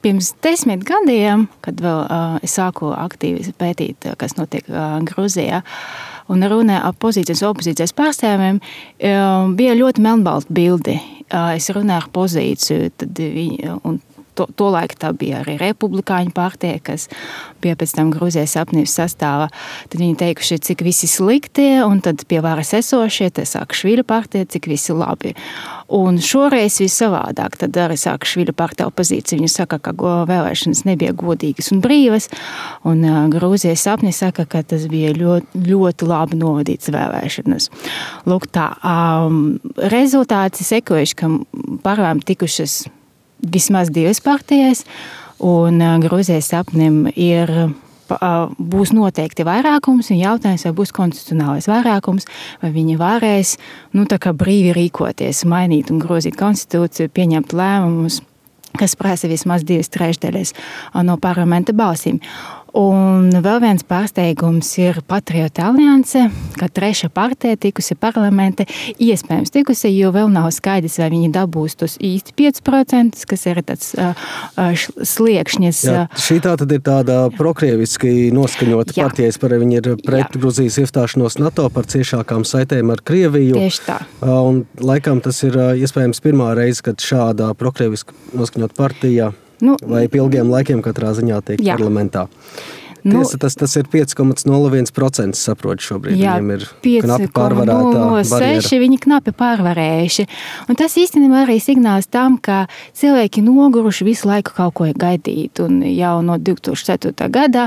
pirms 10 gadiem, kad vēl es sāku aktīvi pētīt, kas notiek Gruzijā, un runāju ar pozīcijas un opozīcijas pārstāvjiem, bija ļoti melnbalta bildi. Es runāju ar pozīciju, tad un tolaik tā bija arī republikāņu partija, kas bija pēc tam Gruzijas apvienības sastāvā. Tad viņi teikuši, cik visi slikti, un tad pie varas esošie, te Saakašvili partija, cik visi labi. Un šoreiz viss savādāk. Tad arī Saakašvili partija opozīcija. Viņi saka, ka vēlēšanas nebija godīgas un brīvas, un Gruzijas apvienība saka, ka tas bija ļoti, ļoti labi novadīts vēlēšanas. Lūk tā, rezultāti sekojuši, ka parlamentā tikušas vismaz 2 partijas, un Gruzijas apvienība būs noteikti vairākums, un jautājums, vai būs konstitucionālais vairākums, vai viņi varēs tā kā brīvi rīkoties, mainīt un grozīt konstitūciju, pieņemt lēmumus, kas prasa vismaz 2/3 no parlamenta balsīm. Un vēl viens pārsteigums ir Patriotu alianse, ka 3. partija tikusi parlamente, iespējams tikusi, jo vēl nav skaidrs, vai viņi dabūs tos īsti 5%, kas ir tāds sliekšņis. Jā, šī tā tad ir tāda prokrieviski noskaņota partija, par viņi ir pret Gruzijas iestāšanos NATO par ciešākām saitēm ar Krieviju. Tieši tā. Un laikam tas ir iespējams pirmā reize, kad šādā prokrieviski noskaņota partija vai pie ilgiem laikiem katrā ziņā tiek parlamentā. Tiesa, tas ir 5,01%, saprotu šobrīd. Jā, viņiem ir knapi pārvarētā barjera. 5,06 viņi knapi pārvarējuši. Un tas īstenībā arī signāls tam, ka cilvēki noguruši visu laiku kaut ko gaidīt. Un jau no 2004. gadā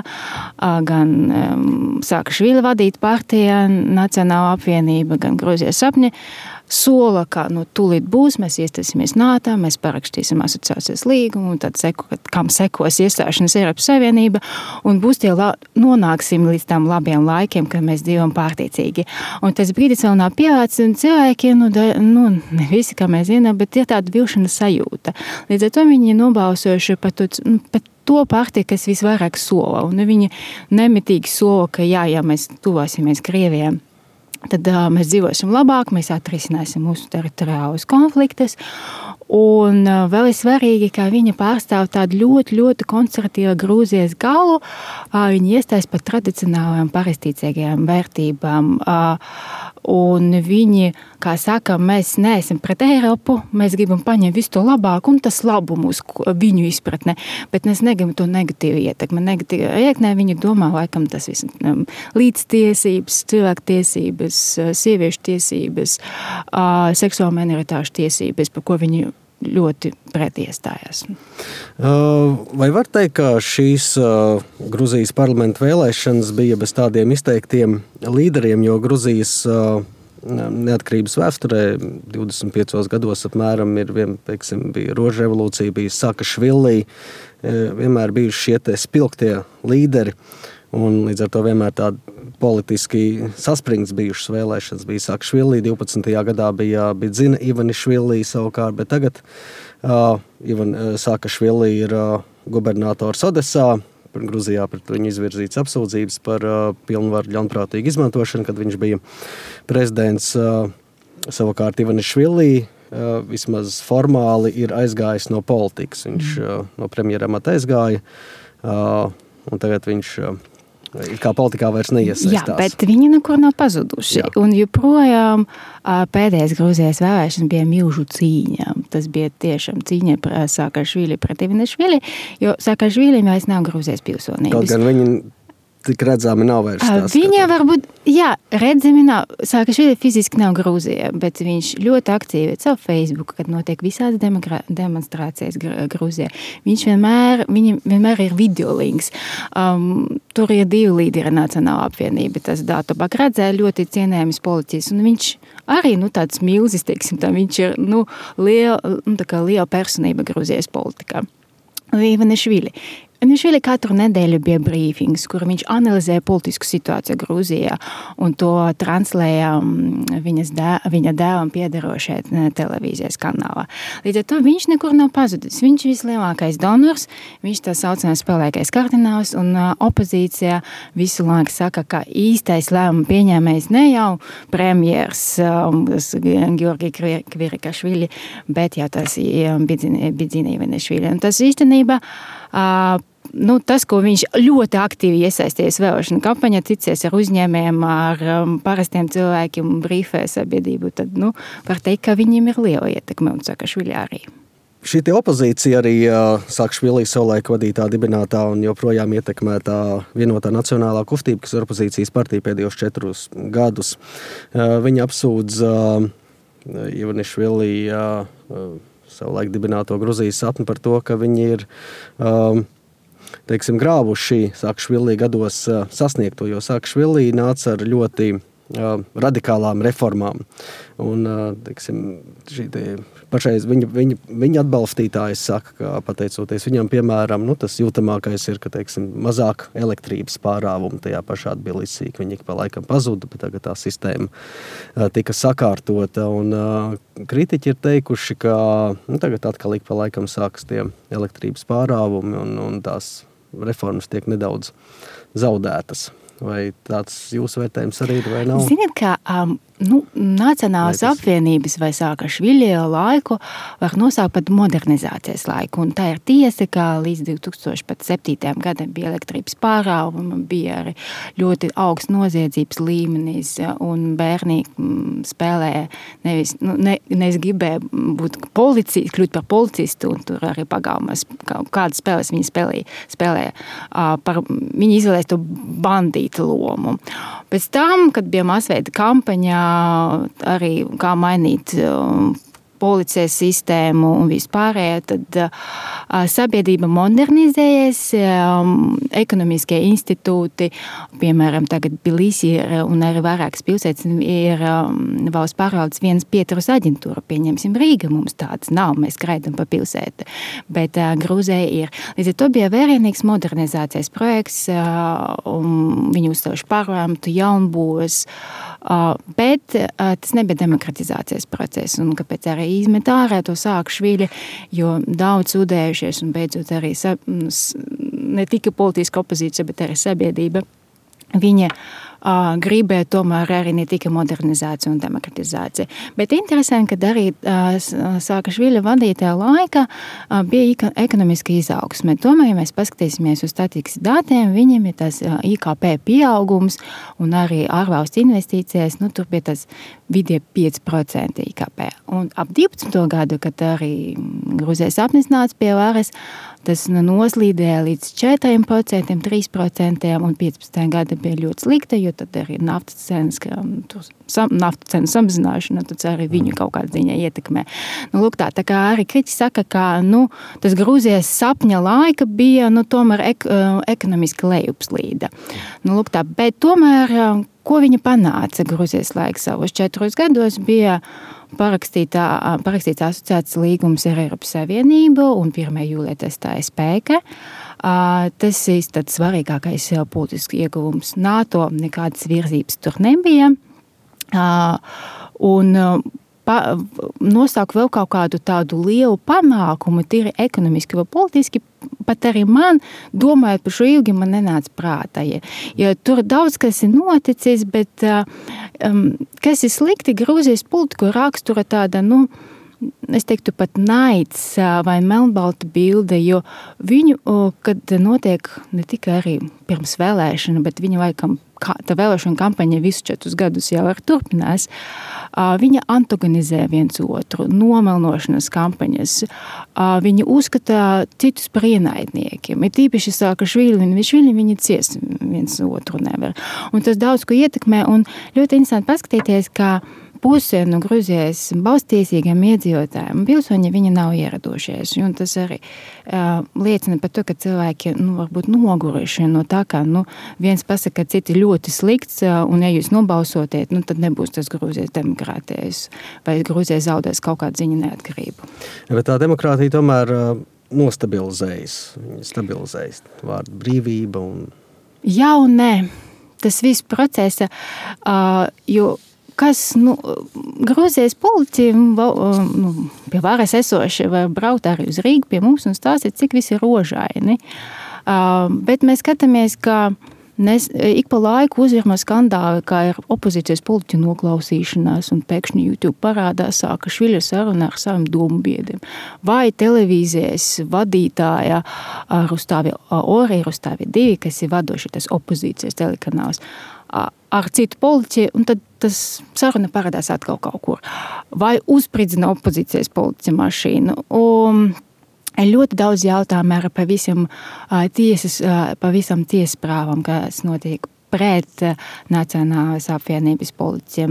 gan Saakašvili vadīt partija, Nacionāla apvienība, gan Gruzijas apvienība sola, ka tūlīt būs, mēs iestāsimies NATO, mēs parakstīsim asociācijas līgumu, un tad kam sekos iestāšanās Eiropas Savienība, un būs nonāksim līdz tam labiem laikiem, kad mēs dzīvojam pārticīgi. Un tas brīdis vēl nav pielācis, un cilvēki, ne visi, kā mēs zinām, bet ir tāda vilšanas sajūta. Līdz ar to viņi nobalsojuši par to partiju, kas visvairāk sola, un viņi nemitīgi sola, ka ja mēs tuvosimies Krievijai, tad mēs dzīvosim labāk, mēs atrisināsim mūsu teritoriālus konfliktus. Un vēl ir svarīgi, ka viņa pārstāv tādu ļoti, ļoti konservatīvu Grūzijas galu. Viņi iestājas par tradicionālajām pareizticīgajām vērtībām. Un viņi, kā saka, mēs neesam pret Eiropu, mēs gribam paņemt visu to labāku un tas labumus viņu izpratne, bet mēs negribam to negatīvu ietekmi. Viņi domā, laikam, tas viss līdztiesības, cilvēktiesības, sieviešu tiesības, seksuāla minoritāšu tiesības, par ko viņi ļoti pretiestājās. Vai var teikt, ka šīs Gruzijas parlamenta vēlēšanas bija bez tādiem izteiktiem līderiem, jo Gruzijas neatkarības vēsturē 25 gados apmēram bija Rožu revolūcija, bija Saakašvili, vienmēr bijuši šie te spilgtie līderi, un līdz ar to vienmēr tādi politiski saspringts bijušas vēlēšanas. Bija Saakašvili, 12. gadā bija Bidzina Ivanišvili savukārt, bet tagad Saakašvili ir gubernators Odesā. Gruzijā pret viņu izvirzīts apsūdzības par pilnvaru ļaunprātīgu izmantošanu, kad viņš bija prezidents. Savukārt Ivanišvili vismaz formāli ir aizgājis no politikas. Viņš no premjera amata aizgāja, un tagad viņš kā politikā vairs neiesaistās. Jā, bet viņi nekur nav pazuduši. Jā. Un joprojām pēdējais Grūzijas vēlēšanas bija milžu cīņa. Tas bija tiešām cīņa par Saakašvili pret Ivanišvili, jo Saakašvili vairs nav Grūzijas pilsonības. Kaut gan viņi tik redzami nav vairs tās. Viņa varbūt, redzami nav. Saakašvili fiziski nav Grūzijā, bet viņš ļoti aktīvi caur Facebook, kad notiek visādas demonstrācijas Grūzijā. Viņam vienmēr ir videolinks. Tur ir 2 līderi Nacionāla apvienība. Tas Dāto Bagradzē ļoti cienējams politiķis, un viņš arī tāds milzis, teiksim, viņš ir liela personība Grūzijas politikā. Ivanišvili. Anišvili katru nedēļu bija brīfings, kur viņš analizēja politisku situāciju Grūzijā un to translēja viņa dēlam piederošajā televīzijas kanālā. Līdz ar to viņš nekur nav pazudis. Viņš vislielākais donors, viņš tā saucamais spēlēkais kardināls un opozīcijā visu laiku saka, ka īstais lēmuma pieņēmējs ne jau premjers Georgi Kvirikašvili, bet jau tas Bidzina Ivanišvili. Un tas īstenībā tas, ko viņš ļoti aktīvi iesaisties vēlēšanu kampaņā, ticies ar uzņēmējiem, ar parastiem cilvēkiem, brīfē sabiedrību, tad, var teikt, ka viņiem ir liela ietekme un Sakašvili arī. Šī opozīcija arī Sakašvili savulaik vadītā, dibinātā un joprojām ietekmētā vienotā nacionālā kustība, kas ir opozīcijas partija pēdējos 4 gadus. Viņa apsūdz Ivanišvili savulaik dibināto Gruzijas sapni par to, ka viņi ir grāvuši Sakašvili gados sasniegto, jo Sakašvili nāca ar ļoti radikālām reformām. Un, pašreiz viņa atbalstītājs saka, ka pateicoties viņam, piemēram, tas jūtamākais ir, ka, mazāk elektrības pārāvumu tajā pašā Tbilisī, ka viņi pa laikam pazuda, bet tagad tā sistēma tika sakārtota. Un kritiķi ir teikuši, ka tagad atkal ik pa laikam sākas tie elektrības pārāvumi un tās reformas tiek nedaudz zaudētas. Vai tāds jūsu vērtējums arī ir vai nav? Ziniet, ka Nacionālās apvienības vai Sakašvili laiku var nosaukt par modernizācijas laiku. Un tā ir tiesa, ka līdz 2007. gadam bija elektrības pārāvumi, bija arī ļoti augsts noziedzības līmenis, un bērni spēlēja nevis gribēja būt kļūt par policistu, un tur arī pagalmās kādas spēles viņi spēlēja. Viņi izvēlēja to bandītu lomu. Pēc tam, kad bija masveida kampaņā, arī kā mainīt policijas sistēmu un vispārējo, tad sabiedrība modernizējas, ekonomiskie institūti, piemēram, tagad Tbilisī un arī vairākas pilsētas ir valsts pārvaldes vienas pieturas aģentūra, pieņemsim Rīga, mums tāds nav, mēs skraidam pa pilsētu, bet Grūzija ir. Līdz ar to bija vērienīgs modernizācijas projekts, un viņi uzstājuši parlamentu, jaunbūves, bet tas nebija demokratizācijas process, un kāpēc arī izmet ārā to Sakašvili, jo daudz sūdējušies un beidzot arī ne tikai politiska opozīcija, bet arī sabiedrība. Viņa gribēja tomēr arī ne tikai modernizāciju un demokratizāciju. Bet interesanti, ka arī Sakašvili vadītajā laikā bija ekonomiska izaugsme. Tomēr, ja mēs paskatīsimies uz statistikas datiem, viņiem ir tas IKP pieaugums un arī ārvalstu investīcijas, tur bija tas vidē 5% IKP. Un ap 12. gadu, kad arī Gruzijas sapnis nāca pie varas, tas noslīdēja līdz 4%, 3% un 15. gada bija ļoti slikta, jo tad arī naftas cenu samazināšana, tad arī viņu kaut kādā ziņā ietekmē. Lūk tā kā arī kritiķi saka, ka tas Grūzijas sapņa laika bija tomēr ekonomiski lejupslīde. Lūk tā, bet tomēr, ko viņa panāca Grūzijas laika savos 4 gados, bija parakstīts asociācijas līgums ar Eiropas Savienību un 1. jūlijā tas stāja spēkā. Tas ir tāds svarīgākais politisks ieguvums. NATO nekādas virzības tur nebija. Un nosaukt vēl kaut kādu tādu lielu panākumu, tīri ekonomiski vai politiski, pat arī man, domājot par šo ilgi, man nenāca prātā. Jo tur daudz kas ir noticis, bet kas ir slikti, Grūzijas politiku rakstura tāda, es teiktu pat naids vai melnbalta bilde, jo viņu, kad notiek ne tikai arī pirms vēlēšana, bet viņa laikam, tā vēlēšana kampaņa visu 4 gadus jau arī turpinās, viņa antagonizē viens otru, nomelnošanas kampaņas, viņa uzskata citus par ienaidniekiem. Ir tīpaši Sakašvili un Višvili, viņi ciest viens otru nevar. Un tas daudz ko ietekmē, un ļoti interesanti paskatīties, ka puse no Gruzijas balstiesīgiem iedzīvotājiem pilsoņi viņi nav ieradušies. Un tas arī liecina par to, ka cilvēki varbūt noguruši no tā, ka viens pasaka, ka citi ļoti slikts, un ja jūs nobalsotiet, tad nebūs tas Gruzijas demokrātijas, vai Gruzija zaudēs kaut kādu ziņu neatkarību. Bet tā demokrātija tomēr stabilizējas vārdu brīvība un... Jā un nē. Tas viss procesa, jo Grūzijas politiķi pie varas esoši var braukt arī uz Rīgu pie mums un stāstīt, cik viss ir rožaini. Bet mēs skatāmies, ka ik pa laiku uzvirmo skandāli, kā ir opozīcijas politiķu noklausīšanās un pēkšņi YouTube parādās Saakašvili saruna ar saviem dombiedriem. Vai televīzijas vadītāja Ori Rustāvi 2, kas ir vadoši tas opozīcijas telekanāls, ar citu politiķi, un tad tas saruna parādās atkal kaut kur. Vai uzspridzina opozīcijas politiķa mašīnu. Un ļoti daudz jautājumu ar pavisam tiesas prāvam, kas notiek pret Nacionālās apvienības politiķiem.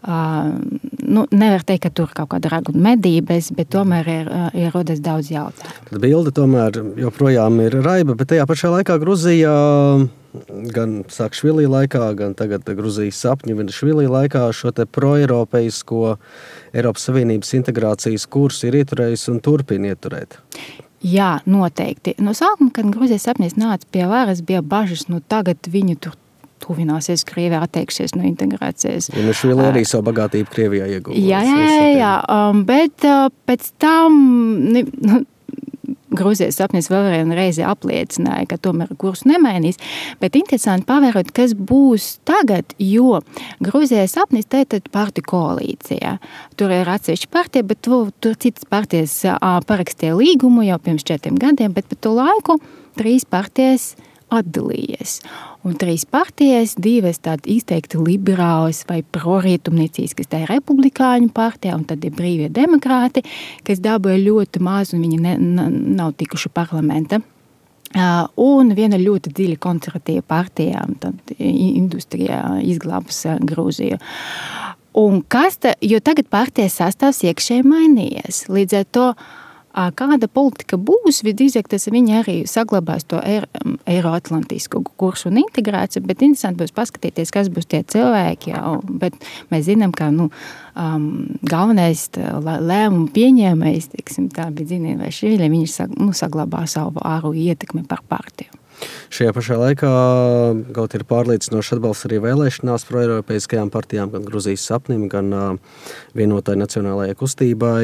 Nevar teikt, ka tur kaut kāda raguna medības, bet tomēr ir rodas daudz jautājumu. Tad bilde tomēr joprojām ir raiba, bet tajā pašā laikā Gruzijā gan Saakašvili laikā, gan tagad Gruzijas Sapņevišvili laikā šo te proeiropeisko Eiropas Savienības integrācijas kursu ir ieturējis un turpina ieturēt. Jā, noteikti. No sākuma, kad Gruzijas Sapņes nāca pie varas, bija bažas, tagad viņi tur tuvināsies Krievijā, atteiksies no integrācijas. Ivašvili arī savu bagātību Krievijā ieguva. Jā, bet pēc tam Gruzijas Sapnis vēl reizi apliecināja, ka tomēr kursu nemainīs, bet interesanti pavērot, kas būs tagad, jo Gruzijas Sapnis te ir partiju koalīcija. Tur ir atsevišķa partija, bet tur citas partijas parakstīja līgumu jau pirms 4 gadiem, bet par to laiku 3 partijas atdalījies. Un 3 partijas, 2 tādi izteikti liberālas vai prorietumniecīskas, tā ir republikāņu partija, un tad ir brīvie demokrāti, kas dabūja ļoti maz, un viņi nav tikuši parlamenta. Un viena ļoti dziļa konservatīva partija, tad industrijā izglābs Grūziju. Un jo tagad partijas sastāvs iekšēji mainījies. Līdz ar to kāda politika būs, visdrīzāk tas viņi arī saglabās to eiroatlantisku kursu un integrāciju, bet interesanti būs paskatīties, kas būs tie cilvēki, bet mēs zinām, ka galvenais lēmumu pieņēmējs, teiksim, tā bija Ivašvili, viņš saglabā savu āru ietekmi par partiju. Šajā pašā laikā kaut ir pārliecinoši atbalsts arī vēlēšanās proeiropeiskajām partijām, gan Gruzijas Sapnim, gan Vienotai nacionālajai kustībai.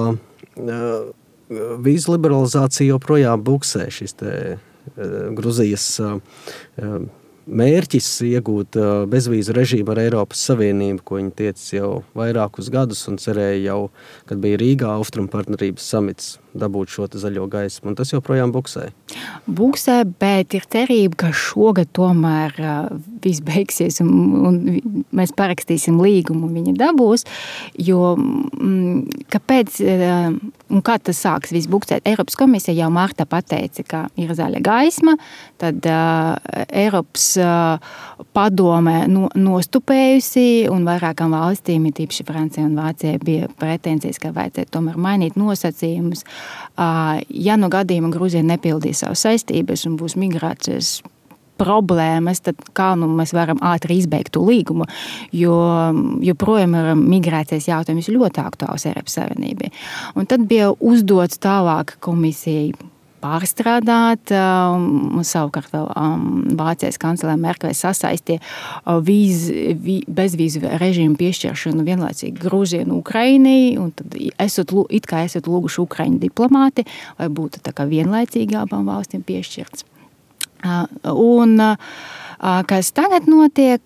Vīzu liberalizācija joprojām buksē. Šis Gruzijas mērķis iegūt bezvīzu režīmu ar Eiropas Savienību, ko viņi tieca jau vairākus gadus un cerēja jau, kad bija Rīgā Austrumu partnerības samits, dabūt šo zaļo gaismu, un tas joprojām buksē. Buksē, bet ir cerība, ka šogad tomēr viss beigsies un mēs parakstīsim līgumu, viņi dabūs, jo kāpēc un kā tas sāks viss buksēt? Eiropas komisija jau martā pateica, ka ir zaļa gaisma, tad Eiropas padome nostupējusi un vairākām valstīm, tīpaši Francija un Vācija, bija pretenzijas, ka vajadzētu tomēr mainīt nosacījumus. Ja no gadījuma Gruzija nepildīs savas saistības un būs migrācijas problēmas, tad kā mēs varam ātri izbeigt to līgumu, jo joprojām ir migrācijas jautājums ļoti aktuāls Eiropas Savienībai. Un tad bija uzdots tālāk komisijai pārstrādāt, un savukārt vēl Vācijas kanclere Merkele sasaistīja bezvīzu režīmu piešķiršanu vienlaicīgi Grūzijai un Ukrainai, un tad esat lūguši Ukraiņu diplomāti, lai būtu tā kā vienlaicīgi abām valstīm piešķirts. Un kas tagad notiek,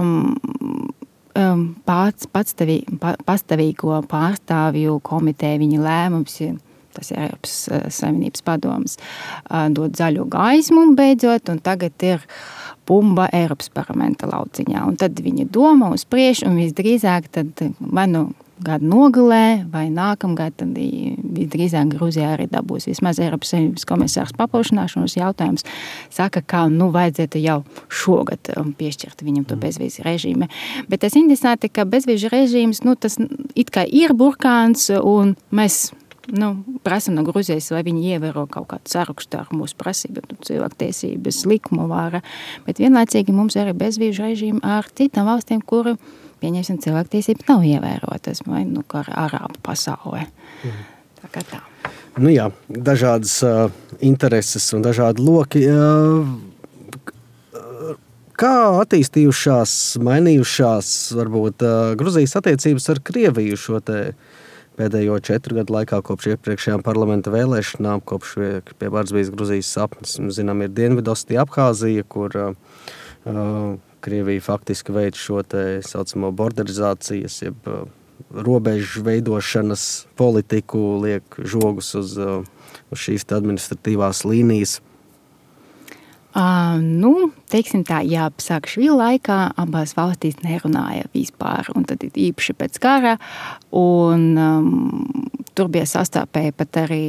pastāvīgo pārstāvju komiteja, viņa lēmums ir, tas ir Eiropas Savienības padomas, dot zaļo gaismu beidzot, un tagad ir bumba Eiropas parlamenta lauciņā. Un tad viņi domā uz priekšu, un visdrīzāk tad vai gada nogalē, vai nākamgad, tad visdrīzāk Grūzijā arī dabūs vismaz Eiropas Savienības komisārs paplašināšanas jautājums. Saka, ka vajadzētu jau šogad piešķirt viņam to bezvīzu režīmu. Bet tas interesanti, ka bezvīzu režīms, tas it kā ir burkāns, un mēs prasam no Gruzijas, lai viņi ievēro kaut kādu sarakstu ar mūsu prasību, cilvēktiesības, likuma vāra, bet vienlaicīgi mums arī bezvīzu režīmu ar citām valstīm, kuru, pieņemsim, cilvēktiesības nav ievērotas, vai kā arābu pasaulē. Tā kā tā. dažādas intereses un dažādi loki. Kā attīstījušās, mainījušās varbūt Gruzijas attiecības ar Krieviju šo te pēdējo 4 gadu laikā kopš iepriekšējām parlamenta vēlēšanām, kopš pie varas bijis Gruzijas sapnis? Zinām, ir Dienvidostija, Abhāzija, kur Krievija faktiski veic šo te saucamo borderizācijas, jeb robežu veidošanas politiku, liek žogus uz šīs administratīvās līnijas. Teiksim tā, Saakašvili laikā abās valstīs nerunāja vispār, un tad īpaši pēc kara, un tur bija sastāpēja pat arī,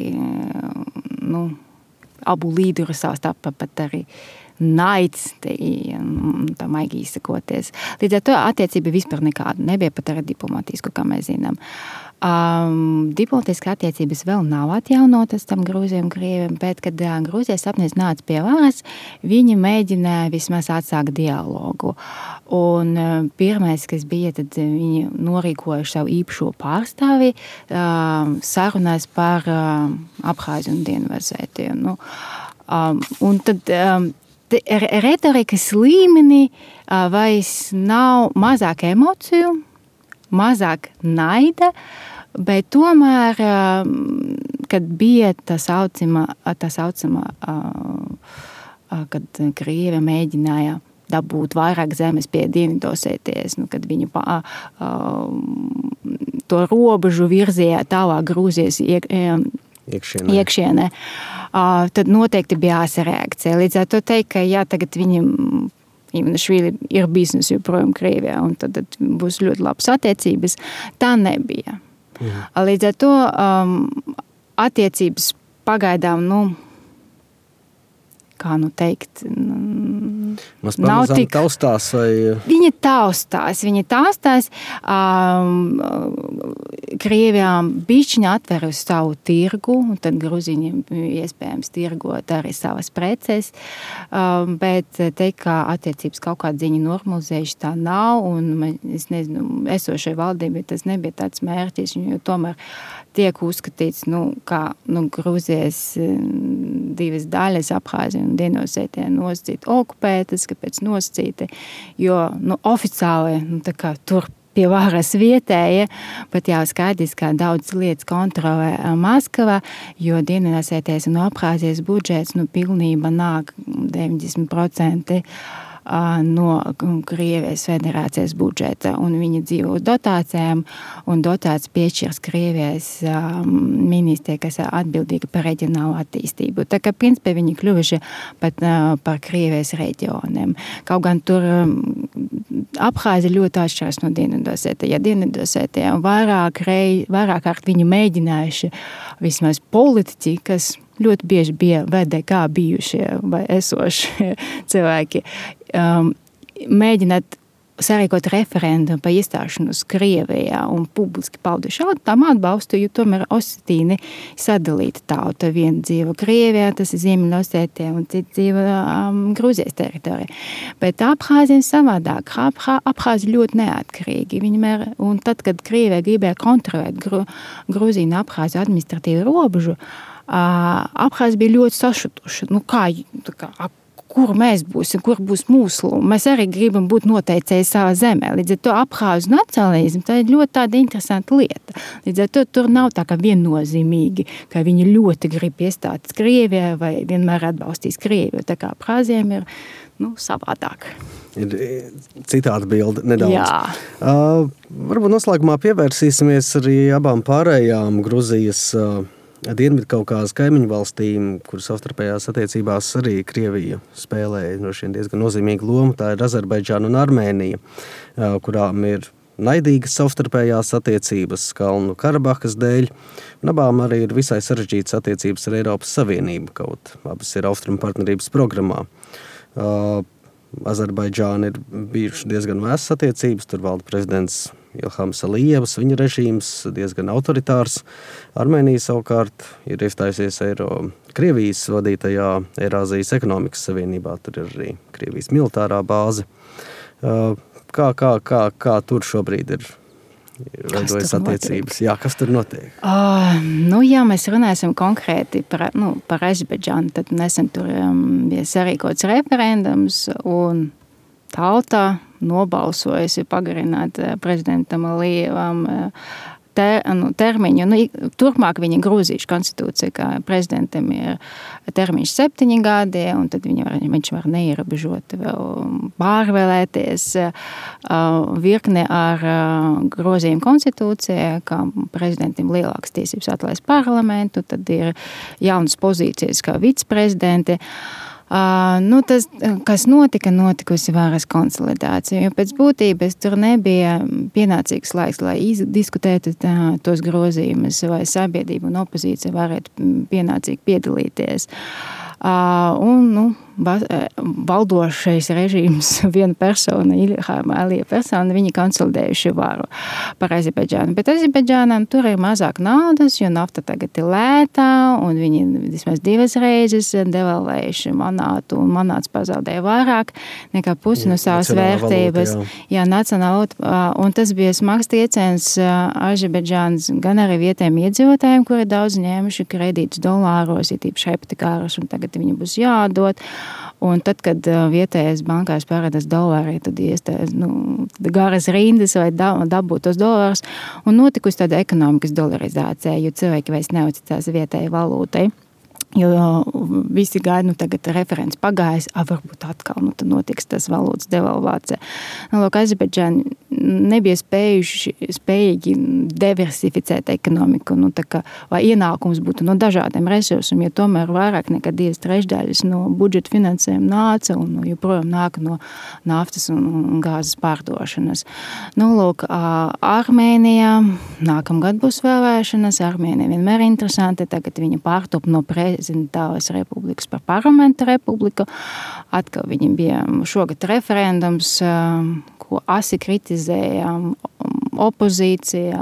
abu līderu sastāpēja pat arī naids, tā maigi izsakoties. Līdz ar to attiecība vispār nekāda nebija, pat arī diplomātisku, kā mēs zinām. Diplomātiskā attiecības vēl nav atjaunotas tam Grūzijam un Krievijam, bet, kad Grūzijas sapnis nāca pie varas, viņi mēģināja vismaz atsākt dialogu. Un pirmais, kas bija, tad viņi norīkojuši savu īpašo pārstāvi sarunās par Abhāziju un Dienvidosetiju. Un tad retorikas līmenī vairs nav mazāk emociju, mazāk naida, bet tomēr, kad bija tā saucamā, kad Krievija mēģināja dabūt vairāk zemes pie Dienvidosetijas, kad viņi to robežu virzīja tālāk Grūzijas iekšienē, tad noteikti bija reakcija. Līdz ar to teikt, ka tagad viņam Ivanišvili ir biznesa joprojām Krievijā, un tad būs ļoti labas attiecības. Tā nebija. Līdz ar to attiecības pagaidām, kā teikt, nav tik taustās vai... Viņi taustās. Krievijā bišķiņa atverusi savu tirgu, un tad Gruziņiem iespējams tirgot arī savas preces, bet teikt, ka attiecības kaut kāda ziņa normalizējuši tā nav, un es nezinu, esošai valdībai tas nebija tāds mērķis, jo tomēr tiek uzskatīts, kā Gruzijas divas daļas, Abhāzija un Dienvidosetija nosacīta okupētas, kāpēc nosacīta, jo oficiāli tā kā tur pie varas vietēja, bet jau skaidrs, ka daudz lietas kontrolē Maskava, jo Dienvidosetijas un Abhāzijas budžets pilnībā nāk 90% no Krievijas federācijas budžeta, un viņi dzīvo uz dotācijām, un dotācijas piešķirs Krievijas ministrija, kas ir atbildīga par reģionālu attīstību. Tā kā principā viņi kļuvuši pat par Krievijas reģioniem. Kaut gan tur Abhāzija ļoti atšķiras no Dienvidosetija. Dienvidosetija vairāk kārt viņi mēģinājuši vismaz politiķi, kas ļoti bieži bija VDK bijušie vai esošie cilvēki, mēģināt sarīkot referendumu par iestāšanos Krievijā un publiski pauduši tam atbalstu, jo tomēr Osetīni sadalīta tauta. Viena dzīvo Krievijā, tas ir Ziemeļosetija, un cita dzīvo Grūzijas teritorijā. Bet Abhāzija savādāk. Abhāzija ļoti neatkarīgi. Un tad, kad Krievija gribēja kontrolēt Grūziju un Abhāziju administratīvu robežu, Abhāzija bija ļoti sašutuši. Kur mēs būsim, kur būs mūsu loma. Mēs arī gribam būt noteicēji savā zemē. Līdz ar to Abhāzu nacionālismu, tā ir ļoti tāda interesanta lieta. Līdz ar to tur nav tā kā viennozīmīgi, ka viņi ļoti grib iestāties Krievijā vai vienmēr atbalstīs Krieviju. Tā kā Abhāzijiem ir savādāk. Ir citāda bilde nedaudz. Jā. Varbūt noslēgumā pievērsīsimies arī abām pārējām Gruzijas Dienvidkaukāzes kaimiņu valstīm, kuras savstarpējās attiecībās arī Krievija spēlē diezgan nozīmīgu lomu. Tā ir Azerbaidžāna un Armēnija, kurām ir naidīgas savstarpējās attiecības Kalnu Karabahas dēļ. Un abām arī ir visai sarežģītas attiecības ar Eiropas Savienību, kaut abas ir Austrumu partnerības programmā. Azerbaidžāna ir bijušas diezgan vēsas attiecības, tur valda prezidents Ilhams Alijevs, viņa režīms diezgan autoritārs. Armēnija savukārt ir iestājusies Krievijas vadītajā Eirāzijas ekonomikas savienībā, tur ir arī Krievijas militārā bāze. Kā tur šobrīd ir veidojas attiecības. Jā, kas tur notiek? Ja mēs runāsim konkrēti par Azerbaidžānu, tad nesen tur bija sarīkots referendums un tauta nobalsojusi pagarināt prezidentam Alijevam termiņu. Turpmāk viņi grozījuši konstitūciju, ka prezidentam ir termiņš 7 gadi, un tad viņš var neierobežot vēl pārvēlēties virkne ar grozījumu konstitūcijā, ka prezidentam lielākas tiesības atlaist parlamentu, tad ir jaunas pozīcijas kā viceprezidenti. Tas, kas notikusi varas konsolidācija, jo pēc būtības tur nebija pienācīgs laiks, lai diskutētu tos grozījumus, vai sabiedrība un opozīcija varētu pienācīgi piedalīties. Valdošais režīms, viena persona, Ilham Alija persona, viņi konsolidējuši varu par Azerbaidžānu. Bet Azerbaidžānam tur ir mazāk naudas, jo nafta tagad ir lētā, un viņi vismaz 2 reizes devalvējuši manātu, un manāts pazaudēja vairāk nekā pusi no savas vērtības. Jā, nacionāla, un tas bija smags trieciens Azerbaidžānas gan arī vietējiem iedzīvotājiem, kuri daudz ņēmuši kredītus dolāros, ir tīpaši hipotekārus, un tagad viņi būs jādod. Un tad, kad vietējais bankās parādās dolāri, tad iestājas garas rindas, vai dabūt tos dolārus. Un notikusi tāda ekonomikas dolarizācija, jo cilvēki vairs neuzticās vietējai valūtai. Jo visi gaida, tagad referents pagājis, varbūt atkal, tad notiks tas valūtas devalvācija. Azerbaidžāni nebija spējīgi diversificēt ekonomiku, vai ienākums būtu no dažādiem resursiem, jo tomēr vairāk nekā 2/3 no budžeta finansējuma nāca un joprojām nāk no naftas un gāzes pārdošanas. Armēnijā nākamgad būs vēlēšanas. Armēnija vienmēr interesanti, tagad viņa pārtop no prezidentālās republikas par parlamenta republiku. Atkal viņiem bija šogad referendums, ko asi kritizēja opozīcija.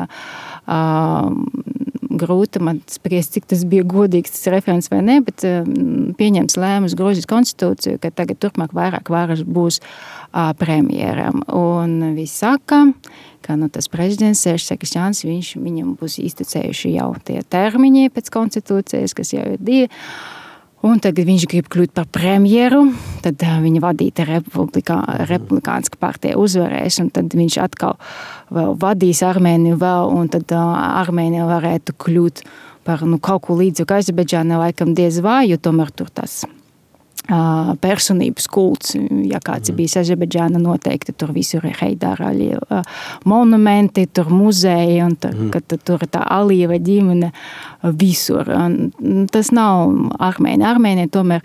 Grūti man spriest, cik tas bija godīgs tas referents vai ne, bet pieņems lēmums grozīt konstitūciju, ka tagad turpmāk vairāk varas būs premjeram. Un viss saka, ka tas prezidents Sarkisjans, viņam būs iztecējuši jau tie termiņi pēc konstitūcijas, kas jau ir 2. Un tagad viņš grib kļūt par premjeru, tad viņa vadīta republikānska partija uzvarēs, un tad viņš atkal vēl vadīs Armēniju vēl, un tad Armēnija varētu kļūt par kaut ko līdzīgu Azerbaidžānai, laikam diez vai, jo tomēr tur tas personības kults, ja kāds bijis Azerbaidžāna, noteikti tur visur ir Heidara Alijeva monumenti, tur muzeji, un tur tā Alijeva ģimene visur. Tas nav Armēnija. Armēnija tomēr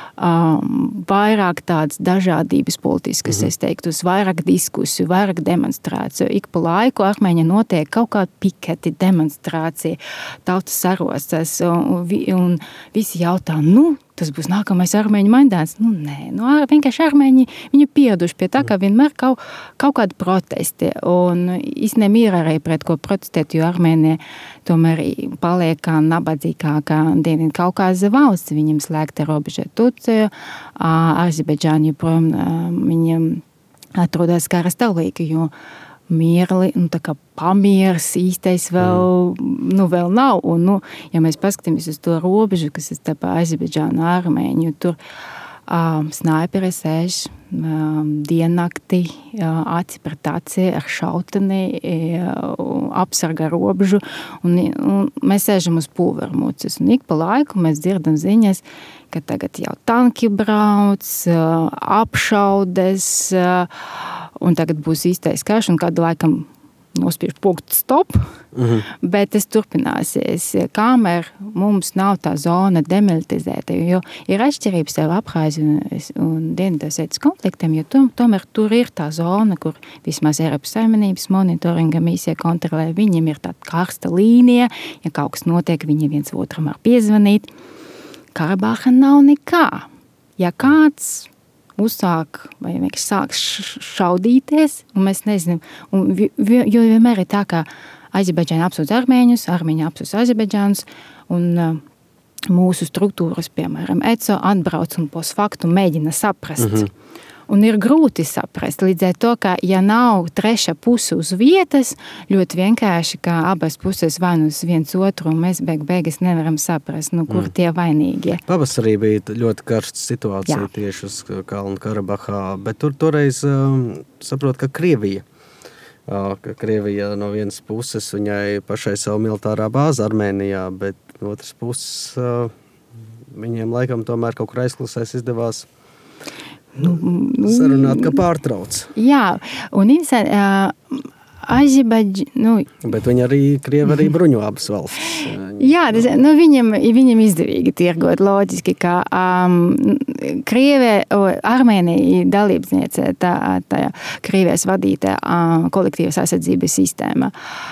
vairāk tādas dažādības politiskas, es teiktu, vairāk diskusiju, vairāk demonstrāciju. Ik pa laiku Armēņa notiek kaut kāda piketi demonstrācija, tautas sarostas, un visi jautā, tas būs nākamais armēņu Maidāns. Nē, vienkārši armēņi, viņi pieraduši pie tā, ka vienmēr kaut kādi protesti. Un īstenībā ir arī pret ko protestēt, jo Armēnija tomēr paliek kā nabadzīgākā Dienvidkaukāza valsts. Viņam slēgta robeža Turcija, Azerbaidžāna joprojām viņam atrodas kara stāvoklī, jo mierli, tā kā pamiers īstais vēl nav. Un, ja mēs paskatāmies uz to robežu, kas ir starp Azerbaidžānu un Armēņu, tur snaiperi sēž diennakti, aci pret aci ar šauteni, apsargā robežu, un mēs sēžam uz pulvermucas. Un ik pa laiku mēs dzirdam ziņas, ka tagad jau tanki brauc, apšaudes, un tagad būs īstais karš, un kādu laikam nospiež punktu stop, bet tas turpināsies, kamēr mums nav tā zona demilitarizēta, jo ir atšķirības ar Abhāziju un Dienvidosētijas konfliktiem, jo tomēr tur ir tā zona, kur vismaz Eiropas Savienības monitoringa misija kontrolē, viņiem ir tāda karsta līnija, ja kaut kas notiek, viņi viens otram var piezvanīt. Karabāha nav nekā. Ja kāds uzsāk vai vienkārši sāk šaudīties, un mēs nezinām, jo vienmēr ir tā, ka Azerbaidžāna apsūdz armēņus, armēņi apsūdz Azerbaidžānus, un mūsu struktūras, piemēram, ECO atbrauc un post faktu mēģina saprast. Un ir grūti saprast, līdz ar to, ka ja nav treša puse uz vietas, ļoti vienkārši, ka abas puses vaino uz viens otru, un mēs beigas nevaram saprast, kur tie vainīgie. Pavasarī bija ļoti karsta situācija tieši uz Kalnu Karabahā, bet toreiz saprot, ka Krievija no vienas puses viņai pašai savu militārā bāzi Armēnijā, bet no otras puses viņiem laikam tomēr kaut kur aizklusēs izdevās sarunāt, ka pārtrauc. Jā, un bet Krievi arī bruņo abas valstis. Jā, viņam izdevīgi tirgot loģiski, ka Armēnija dalībniece tā Krievijas vadītā kolektīvas aizsardzības sistēma.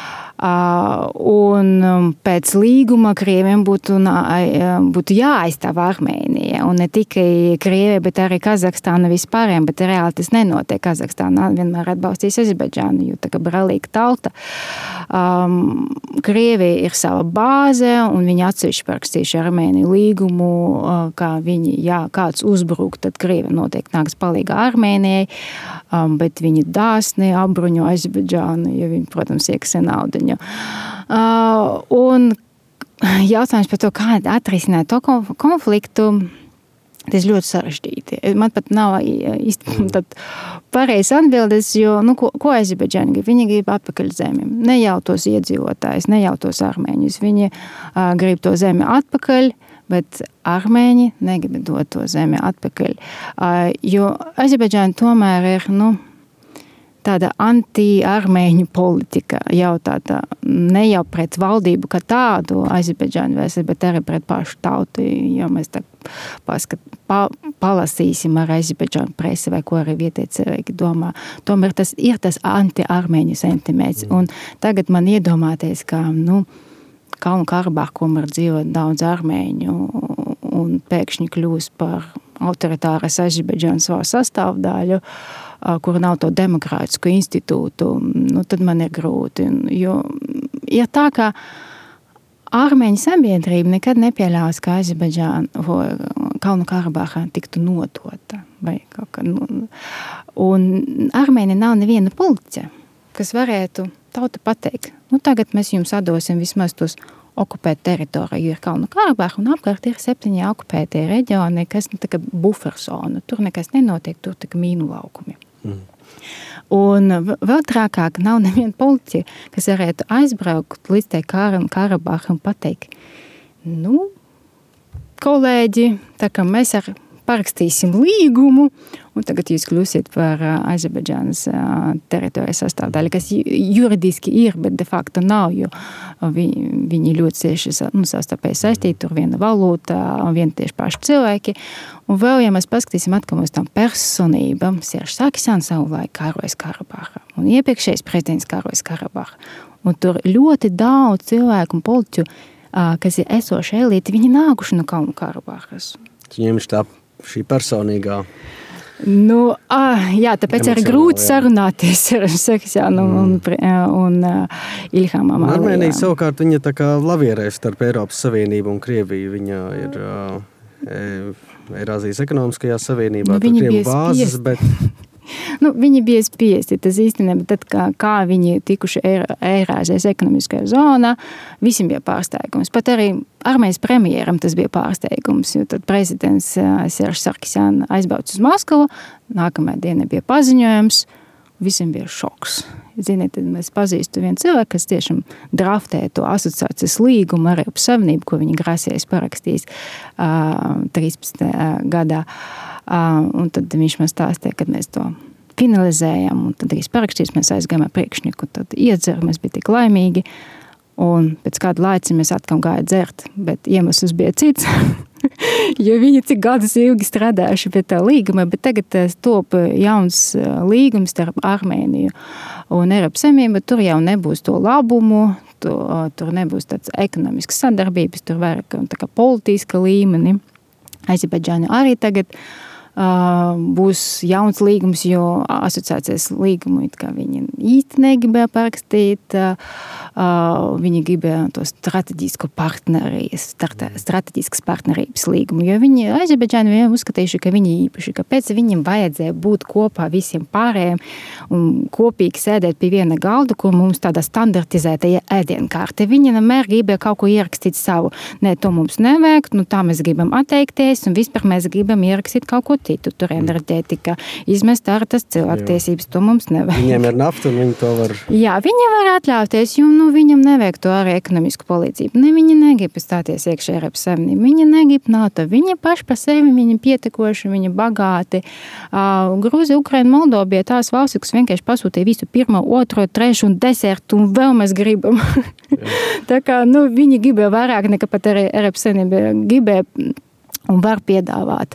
Un pēc līguma Krieviem būtu jāaizstāv Armēnija, un ne tikai Krievija, bet arī Kazahstāna vispārējiem, bet reāli tas nenotiek. Kazahstāna vienmēr atbalstīs Azerbaidžānu, jo tā kā brālīga tauta. Krievija ir sava bāze, un viņi atsevišķi parakstījuši Armēniju līgumu, kā viņi, kāds uzbruk, tad Krievija noteikti nāks palīgā Armēnijai, bet viņi dāsni apbruņo Azerbaidžānu, jo viņi, protams, iekasē naudiņu. Un jautājums par to, kā atrisināt to konfliktu, tas ļoti sarežģīti. Man pat nav īsti pareizs atbildes, jo, ko Azerbaidžāni grib? Viņi grib atpakaļ zemi. Ne jau tos iedzīvotājus, ne jau tos armēņus. Viņi grib to zemi atpakaļ, bet armēņi negrib dot to zemi atpakaļ. Jo Azerbaidžāni tomēr ir, tāda anti-armēņu politika, jau tāda ne jau pret valdību kā tādu Azerbaidžānu vēsas, bet arī pret pašu tautu, ja mēs tā palasīsim ar Azerbaidžānu presi vai ko arī vietēji cilvēki domā. Tomēr tas ir tas anti-armēņu sentiments. Un tagad man iedomāties, ka, Kalnu Karabahā, kur dzīvo daudz armēņu un pēkšņi kļūs par autoritāras Azerbaidžānas valsts sastāvdaļu, kur nav to demokrātisku institūtu, tad man ir grūti. Jo ir tā, ka armēņu sabiedrība nekad nepieļaus, ka Azerbaidžāna Kalnu Karabahā tiktu nodota. Vai kaut kā, un Armēnija nav neviena politiķa, kas varētu tauta pateikt. Tagad mēs jums atdosim vismaz tos okupēt teritoriju, ir Kalnu Karabaha, un apkārt ir 7 okupētie reģioni, kas tā kā buferzona. Tur nekas nenotiek, tur tā kā mīnu laukumi. Un vēl trakāk nav neviena politiķa, kas varētu aizbraukt līdz tai Kalnu Karabaha un pateikt, kolēģi, tā kā mēs parakstīsim līgumu, un tagad jūs kļūsiet par Azerbaidžānas teritorijas sastāvdaļu, kas juridiski ir, bet de facto nav, jo viņi ļoti cieši savstarpēji saistīti, tur viena valūta, viena tieši paši cilvēki. Un vēl, ja mēs paskatīsim atkal uz tām personībām, Serž Sarkisjans savulaik karojas Karabahā, un iepriekšējais prezidents karojas Karabahā. Un tur ļoti daudz cilvēku un politiķu, kas ir esoši elīti, viņi nākuši no Kalnu Karabahas. Viņiem šī personīgā. Jā, tāpēc ir grūti sarunāties ar Sarkisjanu un Ilhamam Alijam. Armēnija savukārt viņa tā kā lavierē starp Eiropas Savienību un Krieviju. Viņa ir Eirāzijas ekonomiskajā savienībā, tur Krievu bāzes, bet... Viņi bija spiesti, tas īstenībā, tad kā viņi tikuši Eirāzijas ekonomiskajā zonā, visiem bija pārsteigums. Pat arī Armēnijas premjeram tas bija pārsteigums, jo tad prezidents Serž Sarkisjans aizbrauc uz Maskavu, nākamajā dienā bija paziņojums, visiem bija šoks. Ziniet, tad mēs pazīstu vienu cilvēku, kas tiešām draftēja to asociācijas līgumu ar Eiropas Savienību, ko viņi grasējas parakstīs 13. gadā. Un tad viņš man stāstīja, kad mēs to finalizējam, un tad arī parakstīs, mēs aizgājām ar priekšnieku, tad iedzer, mēs bija tik laimīgi, un pēc kāda laika mēs atkal gāja dzert, bet iemesls bija cits, jo viņi cik gadus ilgi strādājuši pie tā līguma, bet tagad top jauns līgums starp Armēniju un Eiropas Savienību, tur jau nebūs to labumu, tur nebūs tāds ekonomisks sadarbības, tur vairāk tā kā politiska līmeni. Azerbaidžāna arī tagad būs jauns līgums, jo asociācijas līgumu it kā viņi īsti negribēja parakstīt. Viņi gribēja to strateģiskas partnerības līgumu, jo viņi Azerbaidžāni vienmēr uzskatījuši, ka viņi īpaši, kāpēc viņiem vajadzēja būt kopā visiem pārējiem un kopīgi sēdēt pie viena galda, kur mums tāda standartizēta ēdienkarte. Viņi vienmēr gribēja kaut ko ierakstīt savu. Nē, to mums nevajag, tā mēs gribam atteikties, un vispār mēs gribam ierakstīt kaut ko citu. Tur enerģētika, izmest ārtas cilvēktiesības, to mums nevajag. Viņiem ir nafta, un viņi to var... Jā, viņi var atļauties, jo viņam nevajag to arī ekonomisku palīdzību. Viņi negrib stāties iekšā Eiropas Savienībā. Viņi negrib NATO. Viņi paši par sevi, viņi pietiekoši, viņi bagāti. Grūzija, Ukraina, Moldova bija tās valstis, kas vienkārši pasūtīja visu 1., 2., 3. un desertu, un vēl mēs gribam. Tā kā, viņi gribēja vairāk nekā pat arī Eiropas Savienība gribēja un var piedāvāt.